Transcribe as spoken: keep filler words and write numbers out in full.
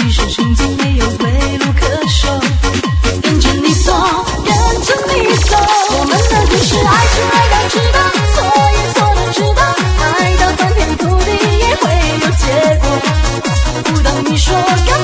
其实心中没有回路可守。跟着你走，跟着你走，我们的故事爱是爱到值得，错也错的值得，爱到翻天覆地也会有结果。不当你说干